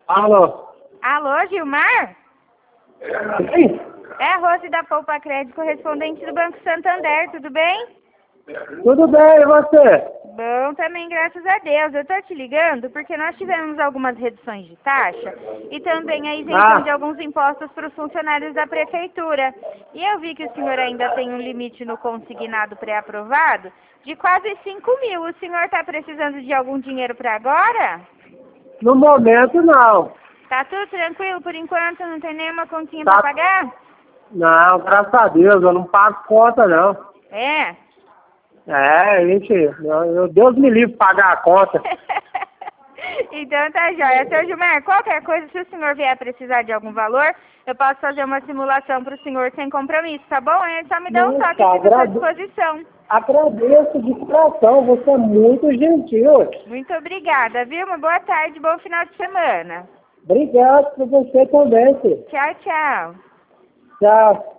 Alô? Alô, Gilmar? Sim? É a Rose da Poupa Crédito, correspondente do Banco Santander, tudo bem? Tudo bem, e você? Bom também, graças a Deus. Eu tô te ligando porque nós tivemos algumas reduções de taxa e também a isenção de alguns impostos para os funcionários da prefeitura. E eu vi que o senhor ainda tem um limite no consignado pré-aprovado de quase 5.000. O senhor está precisando de algum dinheiro para agora? No momento, não. Tá tudo tranquilo por enquanto? Não tem nenhuma continha Tá. para pagar? Não, graças a Deus, eu não pago conta, não. É? Gente, Deus me livre de pagar a conta. Então tá jóia. Seu Gilmar, qualquer coisa, se o senhor vier precisar de algum valor, eu posso fazer uma simulação para o senhor sem compromisso, tá bom? Aí só me dá um toque aqui à sua disposição. Agradeço de coração, você é muito gentil. Muito obrigada, viu? Uma boa tarde, bom final de semana. Obrigado por você também, filho. Tchau, tchau. Tchau.